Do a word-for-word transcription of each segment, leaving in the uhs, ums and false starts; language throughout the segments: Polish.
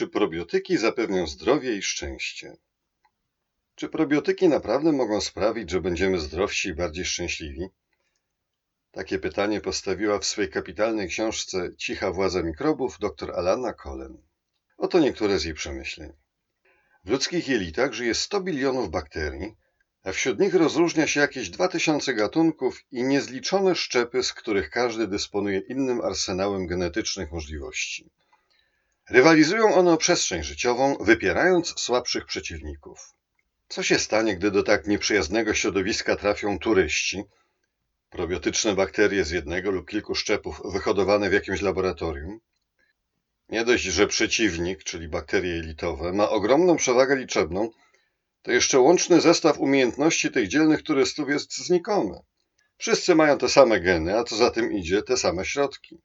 czy probiotyki zapewnią zdrowie i szczęście? Czy probiotyki naprawdę mogą sprawić, że będziemy zdrowsi i bardziej szczęśliwi? Takie pytanie postawiła w swej kapitalnej książce Cicha władza mikrobów dr Alana Colen. Oto niektóre z jej przemyśleń. W ludzkich jelitach żyje sto bilionów bakterii, a wśród nich rozróżnia się jakieś dwa tysiące gatunków i niezliczone szczepy, z których każdy dysponuje innym arsenałem genetycznych możliwości. Rywalizują one o przestrzeń życiową, wypierając słabszych przeciwników. Co się stanie, gdy do tak nieprzyjaznego środowiska trafią turyści, probiotyczne bakterie z jednego lub kilku szczepów wyhodowane w jakimś laboratorium? Nie dość, że przeciwnik, czyli bakterie jelitowe, ma ogromną przewagę liczebną, to jeszcze łączny zestaw umiejętności tych dzielnych turystów jest znikomy. Wszyscy mają te same geny, a co za tym idzie, te same środki.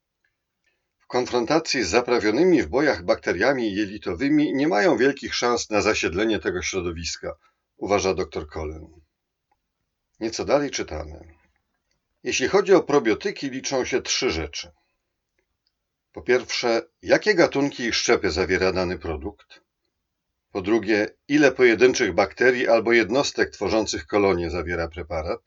W konfrontacji z zaprawionymi w bojach bakteriami jelitowymi nie mają wielkich szans na zasiedlenie tego środowiska, uważa dr Colen. Nieco dalej czytamy. Jeśli chodzi o probiotyki, liczą się trzy rzeczy. Po pierwsze, jakie gatunki i szczepy zawiera dany produkt? Po drugie, ile pojedynczych bakterii albo jednostek tworzących kolonie zawiera preparat?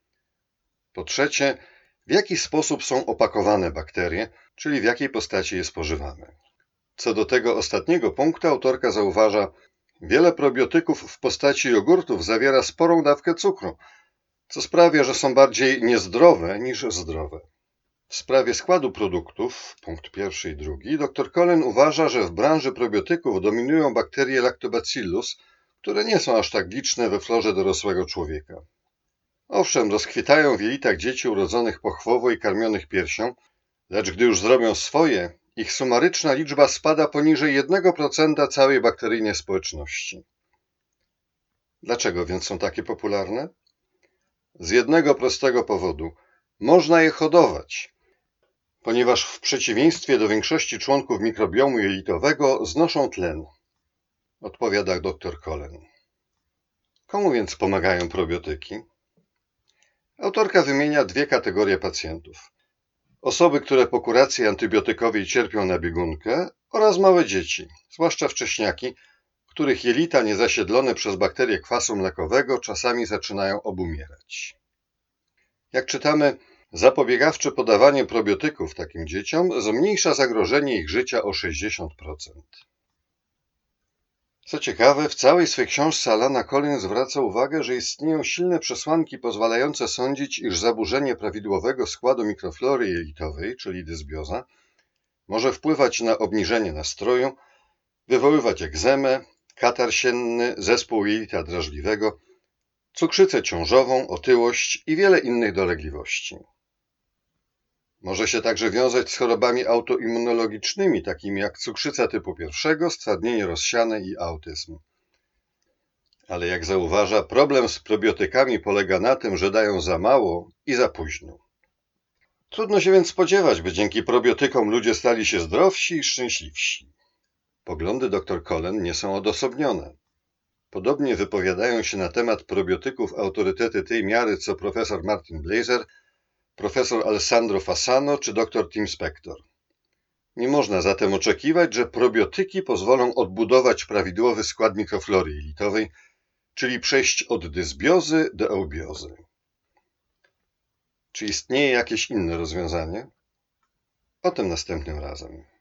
Po trzecie, w jaki sposób są opakowane bakterie, czyli w jakiej postaci je spożywamy. Co do tego ostatniego punktu autorka zauważa, wiele probiotyków w postaci jogurtów zawiera sporą dawkę cukru, co sprawia, że są bardziej niezdrowe niż zdrowe. W sprawie składu produktów, punkt pierwszy i drugi, dr Colen uważa, że w branży probiotyków dominują bakterie Lactobacillus, które nie są aż tak liczne we florze dorosłego człowieka. Owszem, rozkwitają w jelitach dzieci urodzonych pochwowo i karmionych piersią, lecz gdy już zrobią swoje, ich sumaryczna liczba spada poniżej jednego procenta całej bakteryjnej społeczności. Dlaczego więc są takie popularne? Z jednego prostego powodu. Można je hodować, ponieważ w przeciwieństwie do większości członków mikrobiomu jelitowego znoszą tlen, odpowiada dr Colen. Komu więc pomagają probiotyki? Autorka wymienia dwie kategorie pacjentów. Osoby, które po kuracji antybiotykowej cierpią na biegunkę oraz małe dzieci, zwłaszcza wcześniaki, których jelita niezasiedlone przez bakterie kwasu mlekowego czasami zaczynają obumierać. Jak czytamy, zapobiegawcze podawanie probiotyków takim dzieciom zmniejsza zagrożenie ich życia o sześćdziesiąt procent. Co ciekawe, w całej swej książce Alana Colen zwraca uwagę, że istnieją silne przesłanki pozwalające sądzić, iż zaburzenie prawidłowego składu mikroflory jelitowej, czyli dysbioza, może wpływać na obniżenie nastroju, wywoływać egzemę, katar sienny, zespół jelita drażliwego, cukrzycę ciążową, otyłość i wiele innych dolegliwości. Może się także wiązać z chorobami autoimmunologicznymi, takimi jak cukrzyca typu pierwszego, stwardnienie rozsiane i autyzm. Ale jak zauważa, problem z probiotykami polega na tym, że dają za mało i za późno. Trudno się więc spodziewać, by dzięki probiotykom ludzie stali się zdrowsi i szczęśliwsi. Poglądy dr Colen nie są odosobnione. Podobnie wypowiadają się na temat probiotyków autorytety tej miary co profesor Martin Blaser, profesor Alessandro Fasano czy dr Tim Spector. Nie można zatem oczekiwać, że probiotyki pozwolą odbudować prawidłowy skład mikroflory jelitowej, czyli przejść od dysbiozy do eubiozy. Czy istnieje jakieś inne rozwiązanie? O tym następnym razem.